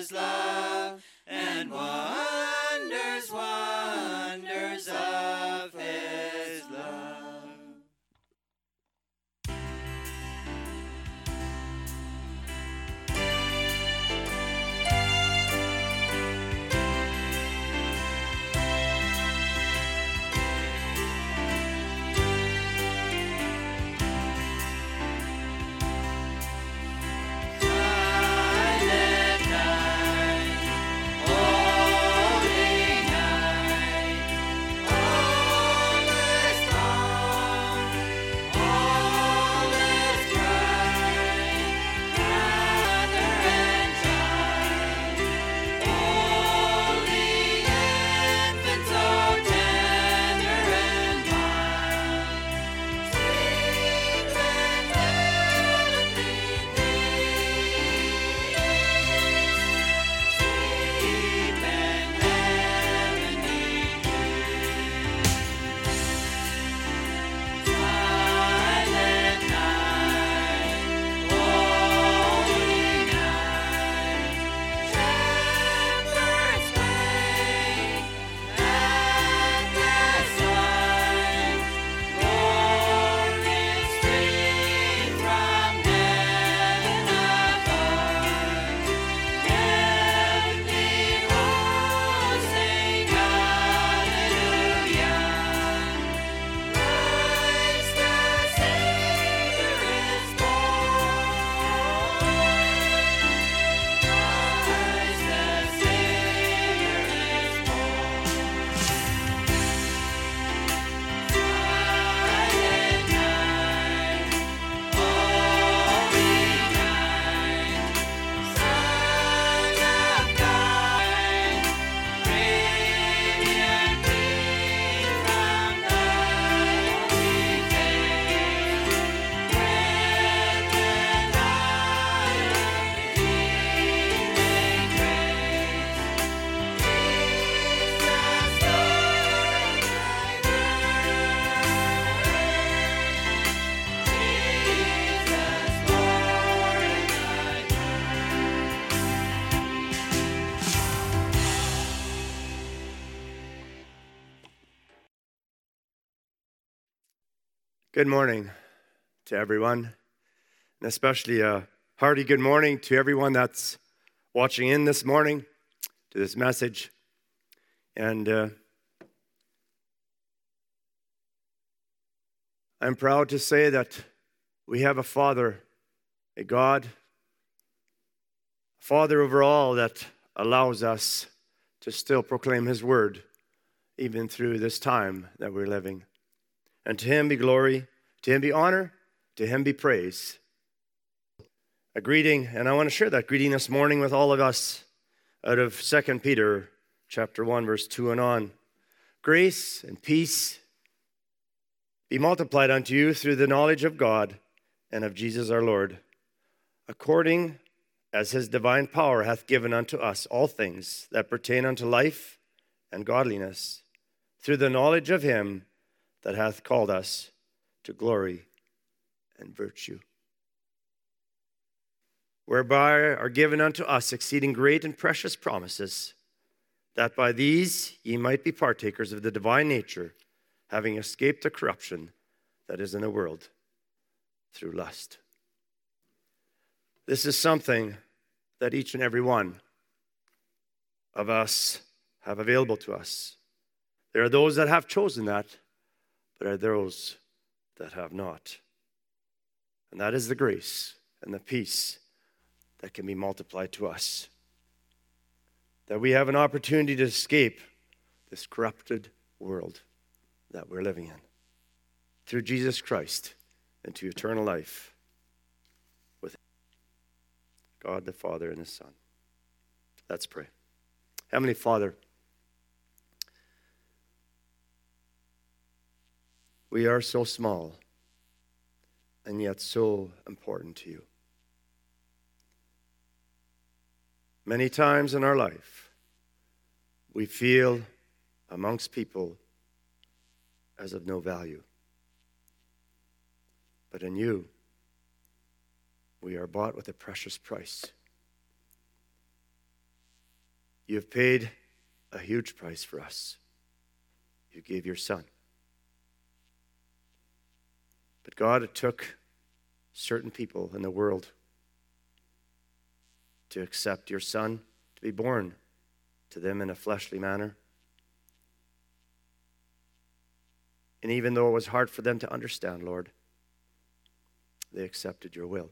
His love, and wonders, wonders of His love. Good morning to everyone, and especially a hearty good morning to everyone that's watching in this morning to this message. And I'm proud to say that we have a Father, a God, Father over all, that allows us to still proclaim His word even through this time that we're living. And to Him be glory, to Him be honor, to Him be praise. A greeting, and I want to share that greeting this morning with all of us out of 2 Peter chapter 1, verse 2 and on. Grace and peace be multiplied unto you through the knowledge of God and of Jesus our Lord, according as His divine power hath given unto us all things that pertain unto life and godliness, through the knowledge of Him that hath called us to glory and virtue, whereby are given unto us exceeding great and precious promises, that by these ye might be partakers of the divine nature, having escaped the corruption that is in the world through lust. This is something that each and every one of us have available to us. There are those that have chosen that, but are those that have not. And that is the grace and the peace that can be multiplied to us. That we have an opportunity to escape this corrupted world that we're living in through Jesus Christ into eternal life with God the Father and the Son. Let's pray. Heavenly Father, we are so small and yet so important to you. Many times in our life, we feel amongst people as of no value. But in you, we are bought with a precious price. You have paid a huge price for us. You gave your Son. But God, it took certain people in the world to accept your Son, to be born to them in a fleshly manner. And even though it was hard for them to understand, Lord, they accepted your will.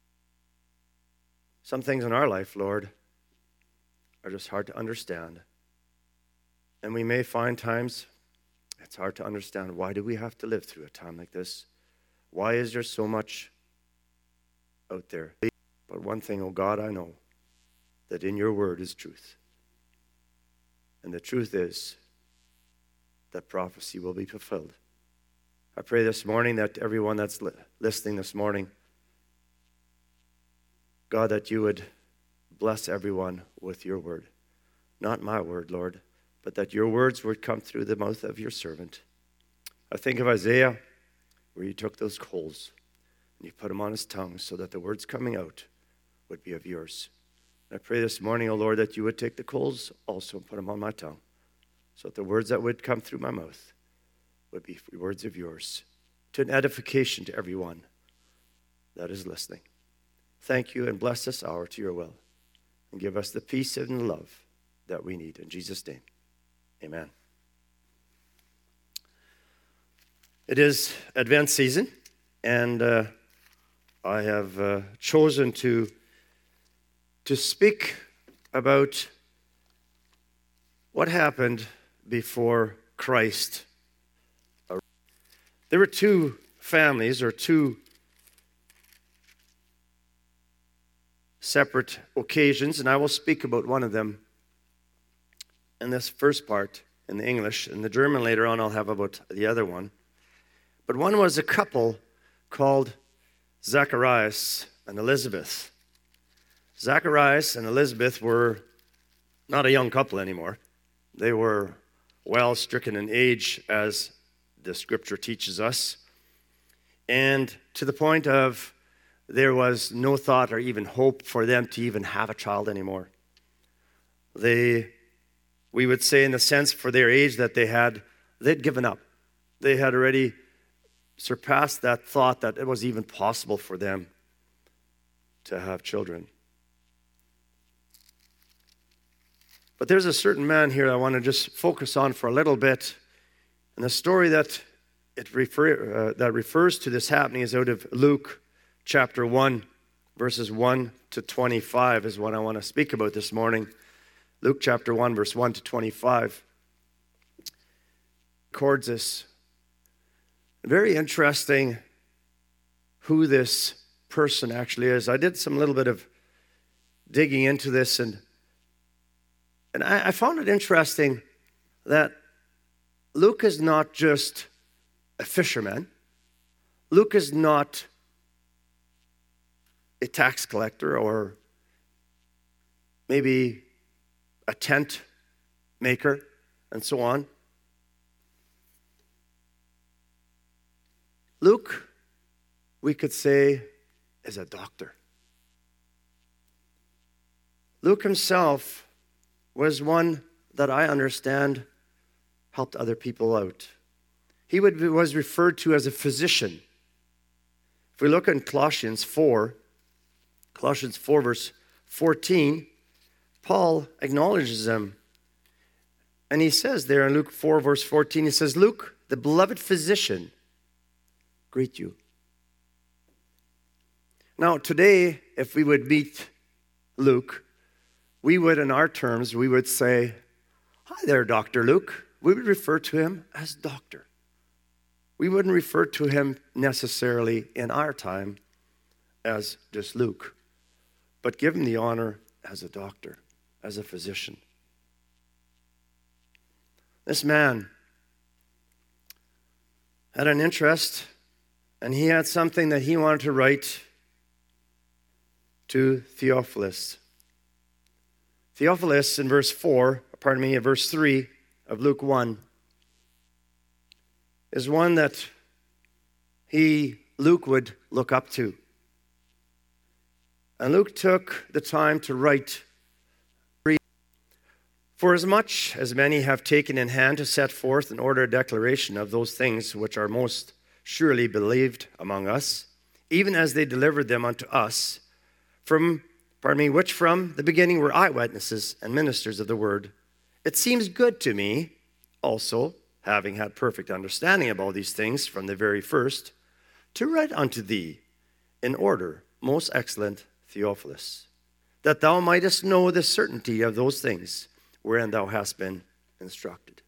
Some things in our life, Lord, are just hard to understand. And we may find times it's hard to understand, why do we have to live through a time like this? Why is there so much out there? But one thing, oh God, I know, that in your word is truth. And the truth is that prophecy will be fulfilled. I pray this morning that everyone that's listening this morning, God, that you would bless everyone with your word. Not my word, Lord, but that your words would come through the mouth of your servant. I think of Isaiah, where you took those coals and you put them on his tongue so that the words coming out would be of yours. I pray this morning, O Lord, that you would take the coals also and put them on my tongue, so that the words that would come through my mouth would be words of yours, to an edification to everyone that is listening. Thank you, and bless this hour to your will, and give us the peace and the love that we need. In Jesus' name, amen. It is Advent season, and I have chosen to speak about what happened before Christ. There were two families, or two separate occasions, and I will speak about one of them in this first part in the English. In the German later on, I'll have about the other one. But one was a couple called Zacharias and Elizabeth. Zacharias and Elizabeth were not a young couple anymore. They were well stricken in age, as the scripture teaches us, and to the point of there was no thought or even hope for them to even have a child anymore. We would say, in the sense for their age that they'd given up. They had already surpassed that thought that it was even possible for them to have children. But there's a certain man here I want to just focus on for a little bit. And the story that refers to this happening is out of Luke chapter 1, verses 1 to 25 is what I want to speak about this morning. Luke chapter 1, verse 1 to 25 records this. Very interesting who this person actually is. I did some little bit of digging into this, and I found it interesting that Luke is not just a fisherman. Luke is not a tax collector or maybe a tent maker and so on. Luke, we could say, is a doctor. Luke himself was one that I understand helped other people out. He was referred to as a physician. If we look in Colossians 4 verse 14, Paul acknowledges him. And he says there in Luke 4 verse 14, he says, Luke, the beloved physician, greet you. Now today, if we would meet Luke, we would, in our terms, we would say, hi there, Dr. Luke. We would refer to him as doctor. We wouldn't refer to him necessarily in our time as just Luke, but give him the honor as a doctor, as a physician. This man had an interest, and he had something that he wanted to write to Theophilus. Theophilus in verse 3 of Luke 1 is one that Luke would look up to. And Luke took the time to write For as much as many have taken in hand to set forth in order a declaration of those things which are most surely believed among us, even as they delivered them unto us, which from the beginning were eyewitnesses and ministers of the word, it seems good to me also, having had perfect understanding of all these things from the very first, to write unto thee in order, most excellent Theophilus, that thou mightest know the certainty of those things wherein thou hast been instructed.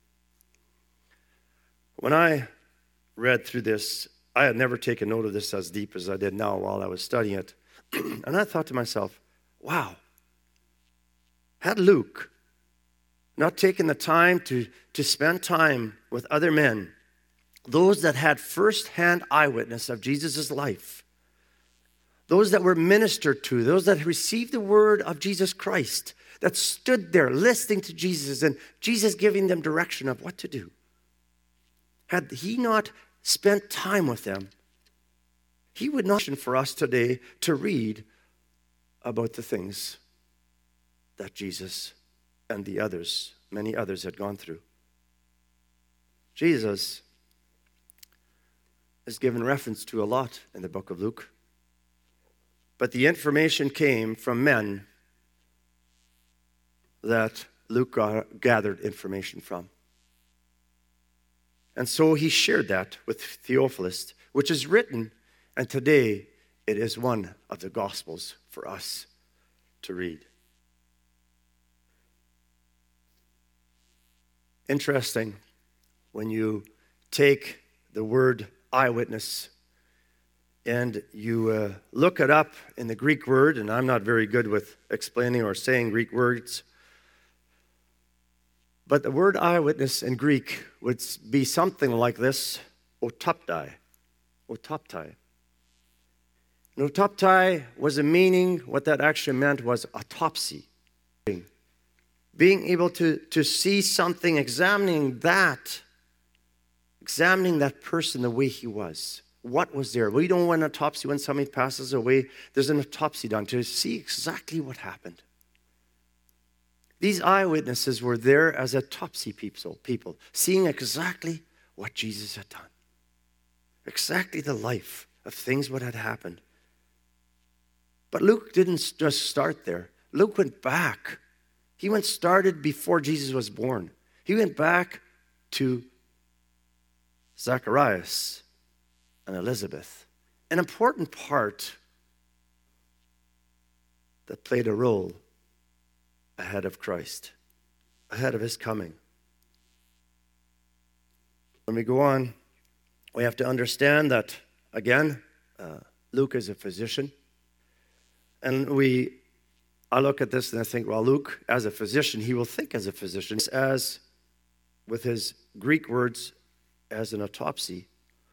When I read through this, I had never taken note of this as deep as I did now while I was studying it. And I thought to myself, wow, had Luke not taken the time to spend time with other men, those that had first-hand eyewitness of Jesus' life, those that were ministered to, those that received the word of Jesus Christ, that stood there listening to Jesus and Jesus giving them direction of what to do. Had he not spent time with them, he would not for us today to read about the things that Jesus and the others, many others, had gone through. Jesus is given reference to a lot in the book of Luke, but the information came from men that Luke gathered information from. And so he shared that with Theophilus, which is written, and today it is one of the Gospels for us to read. Interesting, when you take the word eyewitness and you look it up in the Greek word, and I'm not very good with explaining or saying Greek words, but the word eyewitness in Greek would be something like this, otoptai. Otoptai. And otoptai was a meaning, what that actually meant was autopsy. Being able to see something, examining that person the way he was. What was there? We don't want an autopsy when somebody passes away. There's an autopsy done to see exactly what happened. These eyewitnesses were there as autopsy people, seeing exactly what Jesus had done. Exactly the life of things what had happened. But Luke didn't just start there. Luke went back. He started before Jesus was born. He went back to Zacharias and Elizabeth. An important part that played a role ahead of Christ, ahead of his coming. When we go on, we have to understand that, again, Luke is a physician. And I look at this and I think, well, Luke, as a physician, he will think as a physician, as with his Greek words, as an autopsy.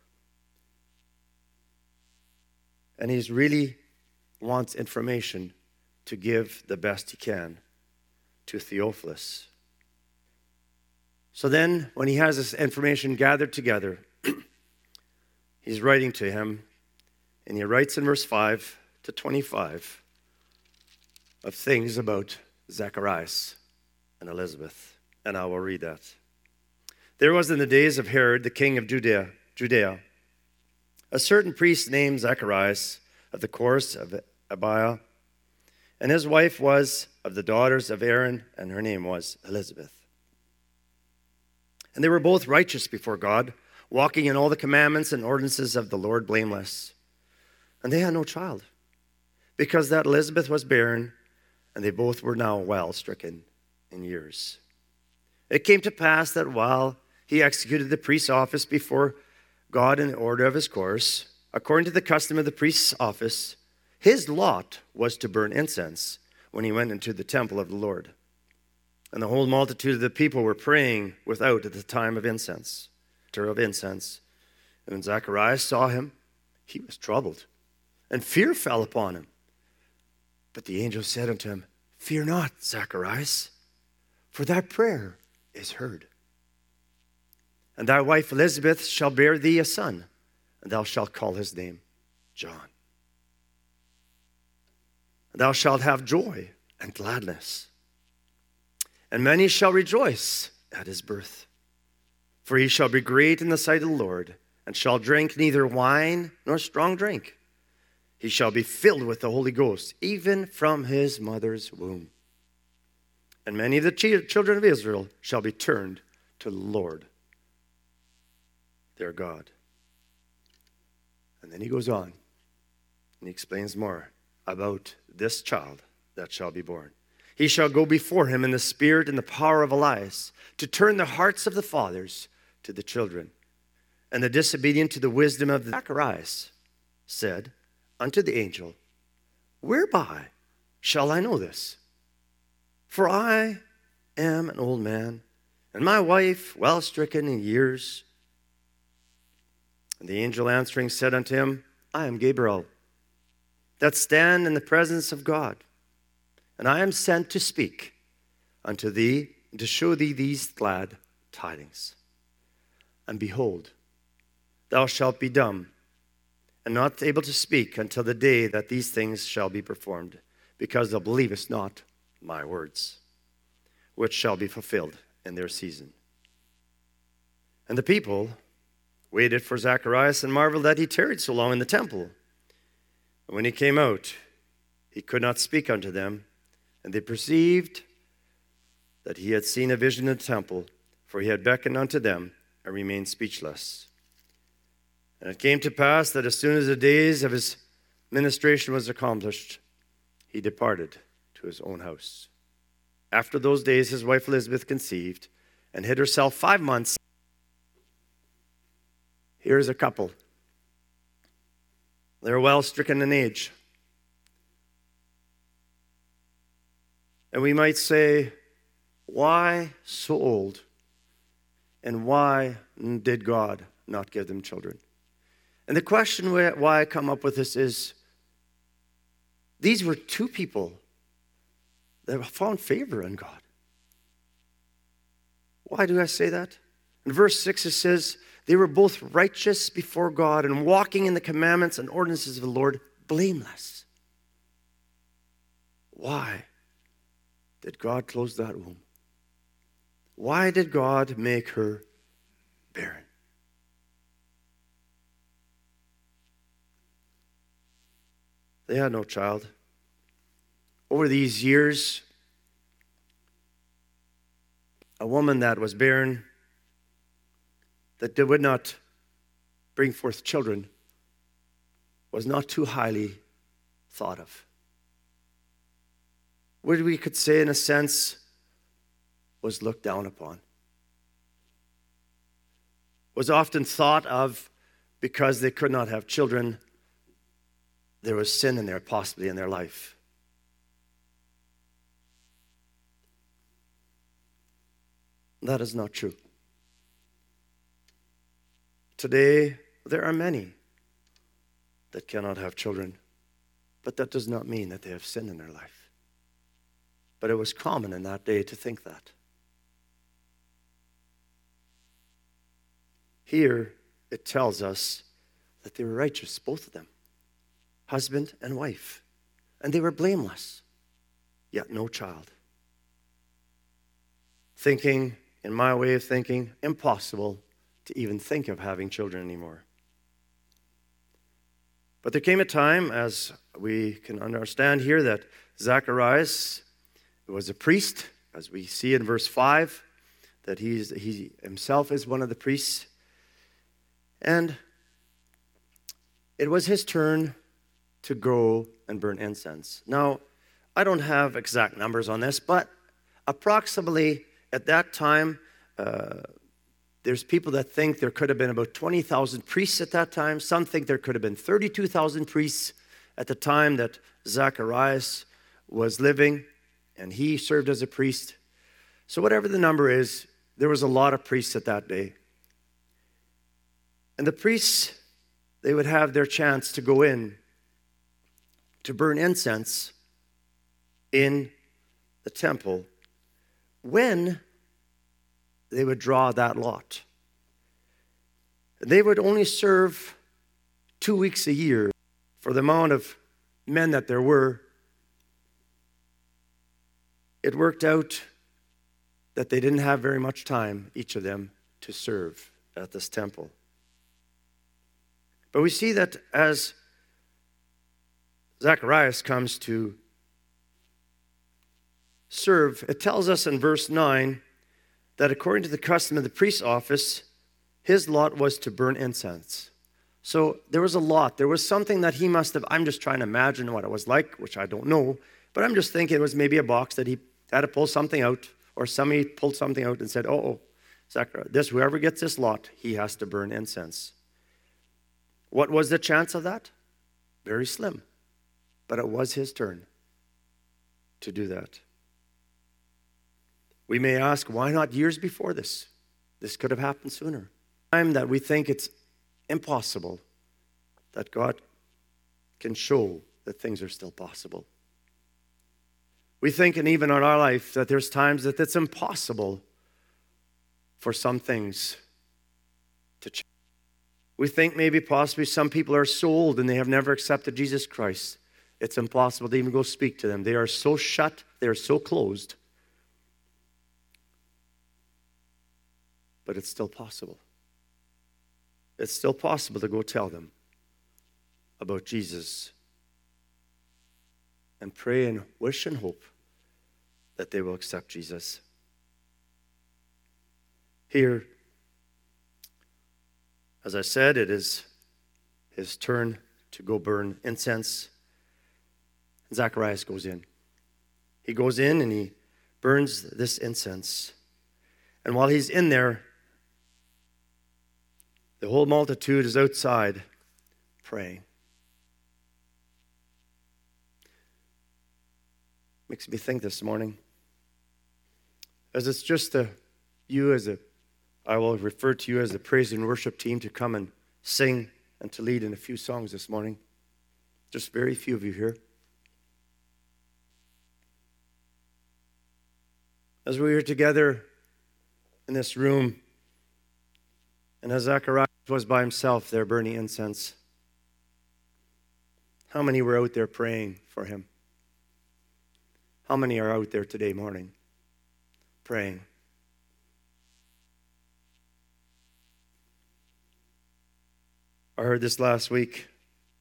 And he's really wants information to give the best he can to Theophilus. So then, when he has this information gathered together, he's writing to him, and he writes in verse 5 to 25 of things about Zacharias and Elizabeth. And I will read that. There was in the days of Herod, the king of Judea, a certain priest named Zacharias of the course of Abiah, and his wife was of the daughters of Aaron, and her name was Elizabeth. And they were both righteous before God, walking in all the commandments and ordinances of the Lord blameless. And they had no child, because that Elizabeth was barren, and they both were now well stricken in years. It came to pass that while he executed the priest's office before God in the order of his course, according to the custom of the priest's office, his lot was to burn incense when he went into the temple of the Lord. And the whole multitude of the people were praying without at the time of incense. And when Zacharias saw him, he was troubled, and fear fell upon him. But the angel said unto him, Fear not, Zacharias, for thy prayer is heard. And thy wife Elizabeth shall bear thee a son, and thou shalt call his name John. And thou shalt have joy and gladness, and many shall rejoice at his birth. For he shall be great in the sight of the Lord, and shall drink neither wine nor strong drink. He shall be filled with the Holy Ghost, even from his mother's womb. And many of the children of Israel shall be turned to the Lord, their God. And then he goes on, and he explains more about this child that shall be born. He shall go before him in the spirit and the power of Elias, to turn the hearts of the fathers to the children, and the disobedient to the wisdom of Zacharias said unto the angel, Whereby shall I know this? For I am an old man, and my wife well stricken in years. And the angel answering said unto him, I am Gabriel, that stand in the presence of God, and I am sent to speak unto thee, and to show thee these glad tidings. And behold, thou shalt be dumb, and not able to speak until the day that these things shall be performed, because thou believest not my words, which shall be fulfilled in their season. And the people waited for Zacharias and marveled that he tarried so long in the temple. And when he came out, he could not speak unto them, and they perceived that he had seen a vision in the temple, for he had beckoned unto them and remained speechless. And it came to pass that as soon as the days of his ministration was accomplished, he departed to his own house. After those days, his wife Elizabeth conceived and hid herself 5 months. Here's a couple. They're well stricken in age. And we might say, why so old? And why did God not give them children? And the question why I come up with this is, these were two people that found favor in God. Why do I say that? In verse 6 it says, they were both righteous before God and walking in the commandments and ordinances of the Lord, blameless. Why did God close that womb? Why did God make her barren? They had no child. Over these years, a woman that was barren, that would not bring forth children, was not too highly thought of. What we could say, in a sense, was looked down upon. Was often thought of because they could not have children. There was sin in there, possibly in their life. That is not true. Today, there are many that cannot have children, but that does not mean that they have sin in their life. But it was common in that day to think that. Here, it tells us that they were righteous, both of them, husband and wife, and they were blameless, yet no child. Thinking, in my way of thinking, impossible to even think of having children anymore. But there came a time, as we can understand here, that Zacharias was a priest, as we see in verse 5, that he himself is one of the priests. And it was his turn to go and burn incense. Now, I don't have exact numbers on this, but approximately at that time, there's people that think there could have been about 20,000 priests at that time. Some think there could have been 32,000 priests at the time that Zacharias was living, and he served as a priest. So whatever the number is, there was a lot of priests at that day. And the priests, they would have their chance to go in to burn incense in the temple when they would draw that lot. They would only serve 2 weeks a year for the amount of men that there were. It worked out that they didn't have very much time, each of them, to serve at this temple. But we see that as Zacharias comes to serve, it tells us in verse 9 that according to the custom of the priest's office, his lot was to burn incense. So there was a lot. There was something that he must have, I'm just trying to imagine what it was like, which I don't know, but I'm just thinking it was maybe a box that he had to pull something out, or somebody pulled something out and said, Zacharias, whoever gets this lot, he has to burn incense. What was the chance of that? Very slim. But it was his turn to do that. We may ask, why not years before this? This could have happened sooner. Time that we think it's impossible, that God can show that things are still possible. We think, and even in our life, that there's times that it's impossible for some things to change. We think maybe possibly some people are so old and they have never accepted Jesus Christ. It's impossible to even go speak to them. They are so shut, they are so closed. But it's still possible. It's still possible to go tell them about Jesus and pray and wish and hope that they will accept Jesus. Here, as I said, it is his turn to go burn incense. Zacharias goes in. He goes in and he burns this incense. And while he's in there, the whole multitude is outside praying. Makes me think this morning, as it's just I will refer to you as the praise and worship team to come and sing and to lead in a few songs this morning. Just very few of you here. As we were together in this room, and as Zacharias was by himself there burning incense, how many were out there praying for him? How many are out there today morning praying? I heard this last week.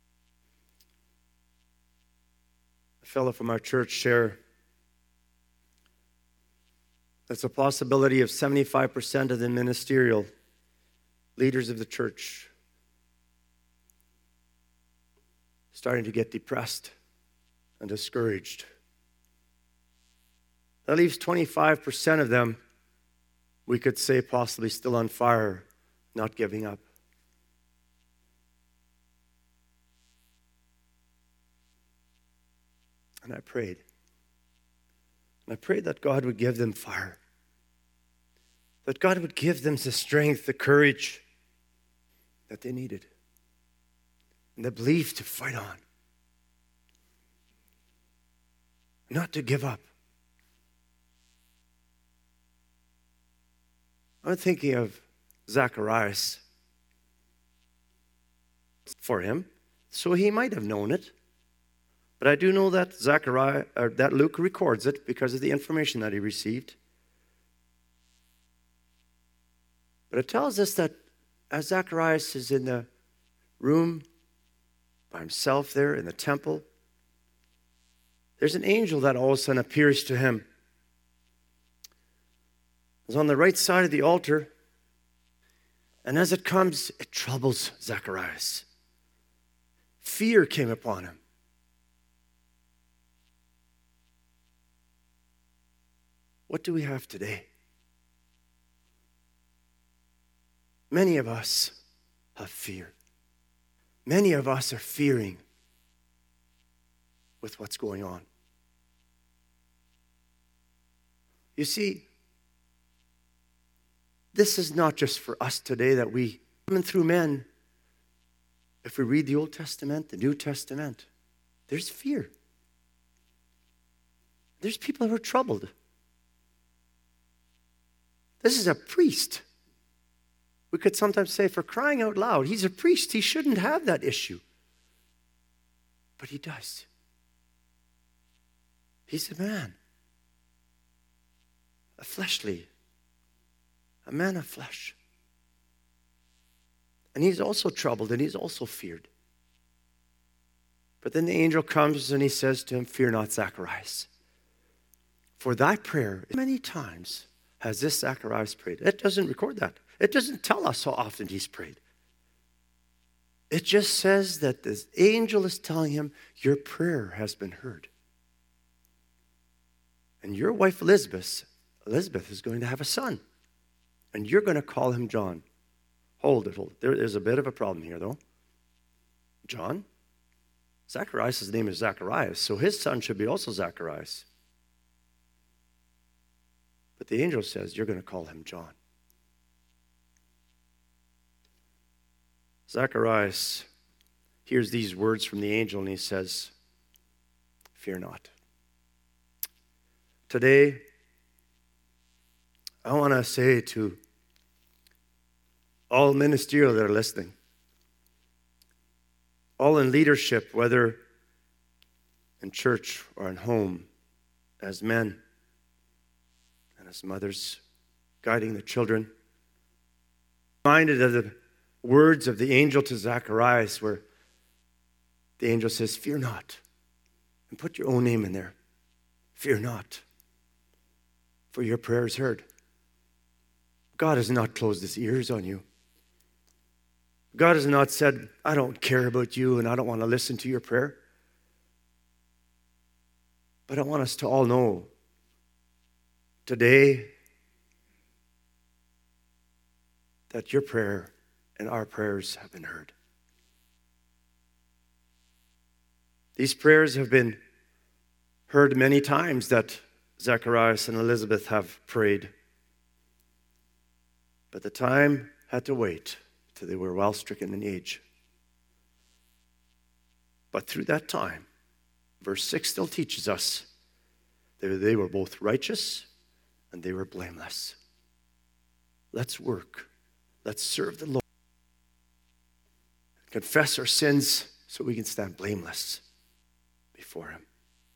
A fellow from our church share that's a possibility of 75% of the ministerial leaders of the church starting to get depressed and discouraged. That leaves 25% of them, we could say, possibly still on fire, not giving up. And I prayed. And I prayed that God would give them fire. That God would give them the strength, the courage that they needed. And the belief to fight on. Not to give up. I'm thinking of Zacharias for him, so he might have known it. But I do know that that Luke records it because of the information that he received. But it tells us that as Zacharias is in the room by himself there in the temple, there's an angel that all of a sudden appears to him. It's on the right side of the altar, and as it comes, it troubles Zacharias. Fear came upon him. What do we have today? Many of us have fear. Many of us are fearing with what's going on. You see, this is not just for us today that we, coming through men, if we read the Old Testament, the New Testament, there's fear. There's people who are troubled. This is a priest. We could sometimes say, for crying out loud, he's a priest. He shouldn't have that issue. But he does. He's a man. a man of flesh. And he's also troubled and he's also feared. But then the angel comes and he says to him, "Fear not, Zacharias. For thy prayer," many times has this Zacharias prayed. It doesn't record that. It doesn't tell us how often he's prayed. It just says that this angel is telling him, your prayer has been heard. And your wife Elizabeth is going to have a son. And you're going to call him John. Hold it. There's a bit of a problem here, though. John? Zacharias' name is Zacharias, so his son should be also Zacharias. But the angel says, you're going to call him John. Zacharias hears these words from the angel and he says, "Fear not." Today, I want to say to all ministerial that are listening, all in leadership, whether in church or in home, as men and as mothers guiding the children, reminded of the words of the angel to Zacharias, where the angel says, "Fear not," and put your own name in there. Fear not, for your prayer is heard. God has not closed his ears on you. God has not said, "I don't care about you and I don't want to listen to your prayer." But I want us to all know today that your prayer and our prayers have been heard. These prayers have been heard many times that Zacharias and Elizabeth have prayed. But the time had to wait till they were well stricken in age. But through that time, verse 6 still teaches us that they were both righteous and they were blameless. Let's work. Let's serve the Lord. Confess our sins so we can stand blameless before him.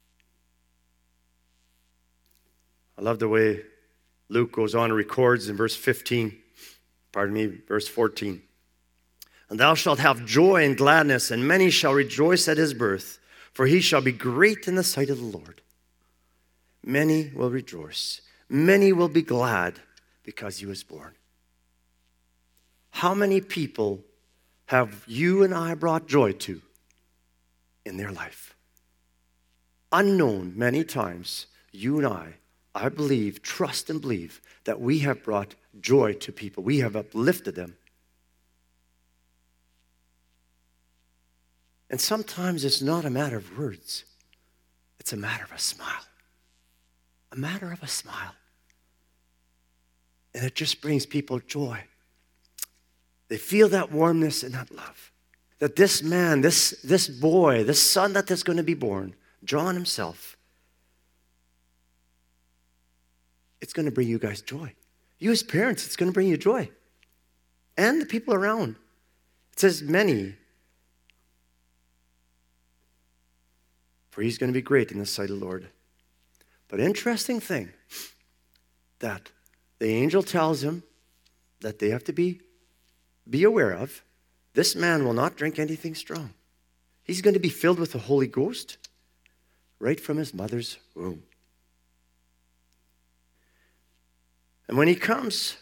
I love the way Luke goes on and records in verse 14. "And thou shalt have joy and gladness, and many shall rejoice at his birth, for he shall be great in the sight of the Lord." Many will rejoice. Many will be glad because he was born. How many people have you and I brought joy to in their life? Unknown many times, you and I believe, trust and believe that we have brought joy to people. We have uplifted them. And sometimes it's not a matter of words. It's a matter of a smile. A matter of a smile. And it just brings people joy. They feel that warmness and that love. That this man, this boy, this son that is going to be born, John himself, it's going to bring you guys joy. You as parents, it's going to bring you joy. And the people around. It says many. For he's going to be great in the sight of the Lord. But interesting thing, that the angel tells him that they have to be aware of, this man will not drink anything strong. He's going to be filled with the Holy Ghost right from his mother's womb. And when he comes,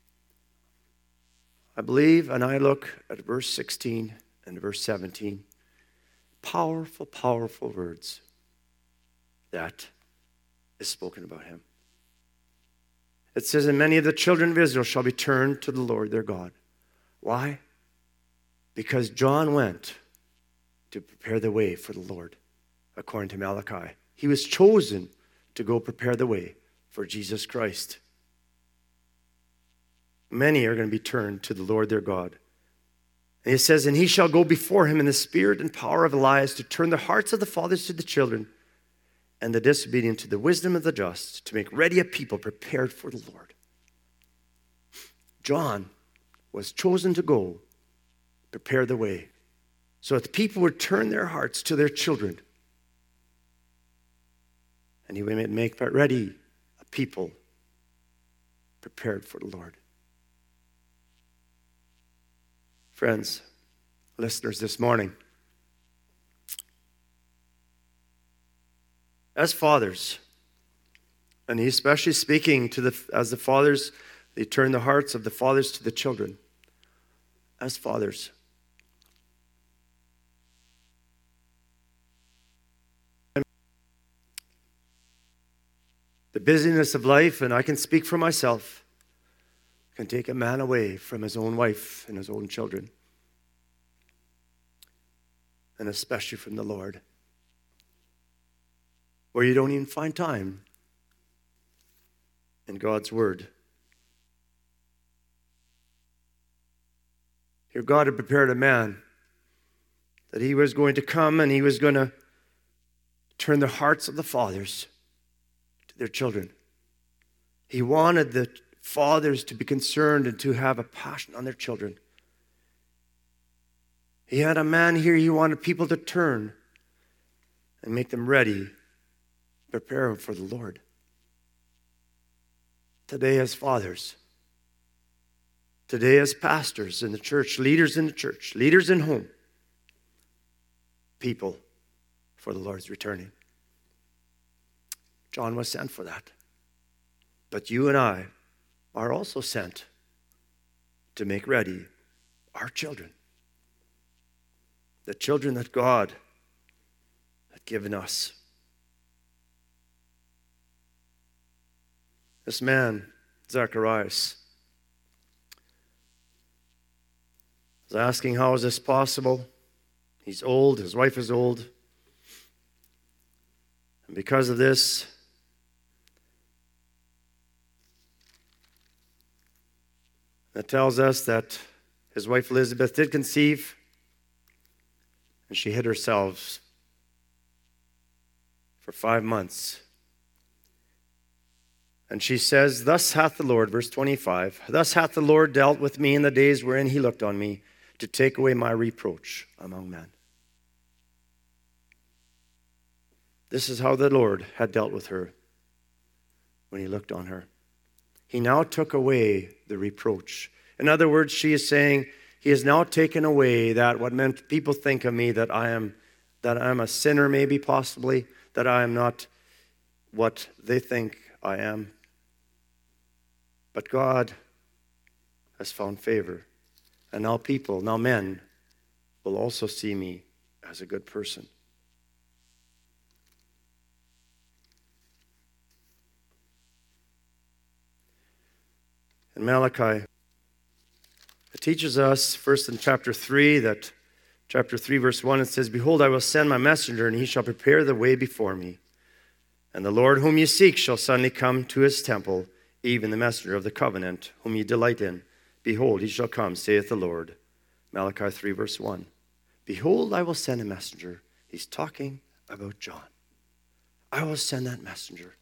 I believe, and I look at verse 16 and verse 17, powerful, powerful words that is spoken about him. It says, "And many of the children of Israel shall be turned to the Lord their God." Why? Because John went to prepare the way for the Lord, according to Malachi. He was chosen to go prepare the way for Jesus Christ. Many are going to be turned to the Lord their God. And it says, "And he shall go before him in the spirit and power of Elias to turn the hearts of the fathers to the children and the disobedient to the wisdom of the just, to make ready a people prepared for the Lord." John was chosen to go prepare the way so that the people would turn their hearts to their children. And he would make ready a people prepared for the Lord. Friends, listeners this morning, as fathers, and he's especially speaking to as the fathers, they turn the hearts of the fathers to the children. As fathers, the busyness of life, and I can speak for myself, can take a man away from his own wife and his own children, and especially from the Lord, where you don't even find time in God's Word. Here God had prepared a man that he was going to come and he was going to turn the hearts of the fathers to their children. He wanted the fathers to be concerned and to have a passion on their children. He had a man here he wanted people to turn and make them ready, prepare them for the Lord. Today as fathers, today as pastors in the church, leaders in the church, leaders in home, people for the Lord's returning. John was sent for that. But you and I are also sent to make ready our children. The children that God had given us. This man, Zacharias, was asking, how is this possible? He's old, his wife is old. And because of this, that tells us that his wife Elizabeth did conceive, and she hid herself for 5 months. And she says, thus hath the Lord, verse 25, thus hath the Lord dealt with me in the days wherein he looked on me to take away my reproach among men. This is how the Lord had dealt with her when he looked on her. He now took away the reproach. In other words, she is saying, he has now taken away that what meant people think of me, that I am a sinner, maybe, possibly, that I am not what they think I am. But God has found favor. And now men will also see me as a good person. In Malachi, it teaches us, first in chapter 3, that chapter 3, verse 1, it says, behold, I will send my messenger, and he shall prepare the way before me. And the Lord whom ye seek shall suddenly come to his temple, even the messenger of the covenant, whom ye delight in. Behold, he shall come, saith the Lord. Malachi 3, verse 1. Behold, I will send a messenger. He's talking about John. I will send that messenger.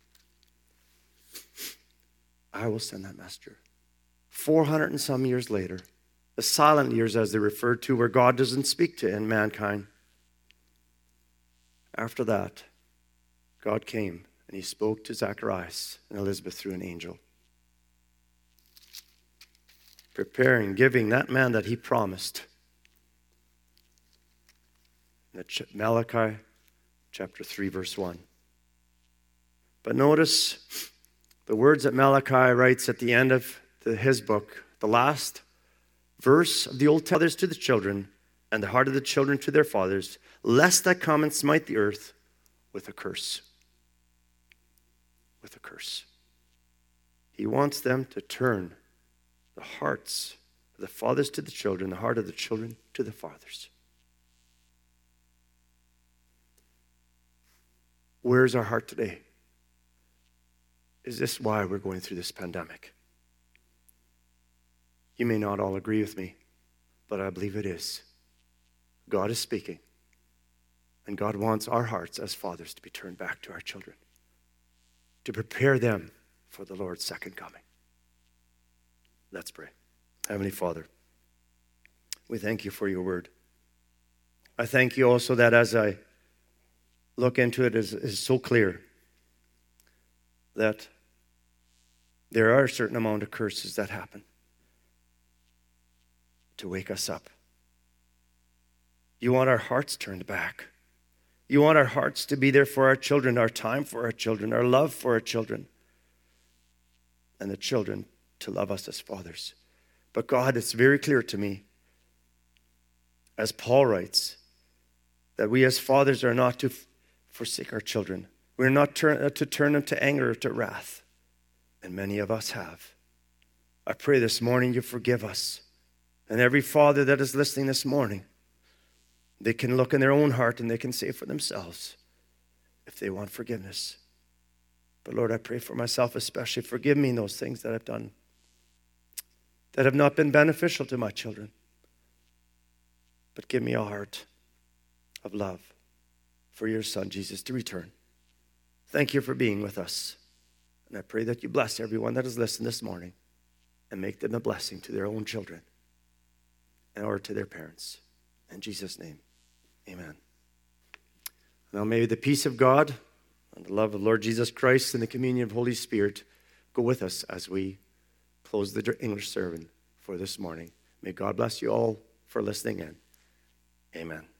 I will send that messenger. 400 and some years later, the silent years as they're referred to, where God doesn't speak to in mankind. After that, God came and he spoke to Zacharias and Elizabeth through an angel. Preparing, giving that man that he promised. Malachi chapter 3, verse 1. But notice the words that Malachi writes at the end of his book, the last verse of the Old Testament to the children, and the heart of the children to their fathers, lest I come and smite the earth with a curse. With a curse. He wants them to turn the hearts of the fathers to the children, the heart of the children to the fathers. Where's our heart today? Is this why we're going through this pandemic? You may not all agree with me, but I believe it is. God is speaking, and God wants our hearts as fathers to be turned back to our children, to prepare them for the Lord's second coming. Let's pray. Heavenly Father, we thank you for your word. I thank you also that as I look into it, is so clear that There are a certain amount of curses that happen to wake us up. You want our hearts turned back. You want our hearts to be there for our children, our time for our children, our love for our children, and the children to love us as fathers. But God, it's very clear to me, as Paul writes, that we as fathers are not to forsake our children. We're not to turn them to anger or to wrath. And many of us have. I pray this morning you forgive us. And every father that is listening this morning, they can look in their own heart and they can say for themselves if they want forgiveness. But Lord, I pray for myself especially. Forgive me in those things that I've done that have not been beneficial to my children. But give me a heart of love for your Son, Jesus, to return. Thank you for being with us. And I pray that you bless everyone that has listened this morning and make them a blessing to their own children or to their parents. In Jesus' name, amen. Now may the peace of God and the love of Lord Jesus Christ and the communion of Holy Spirit go with us as we close the English sermon for this morning. May God bless you all for listening in. Amen.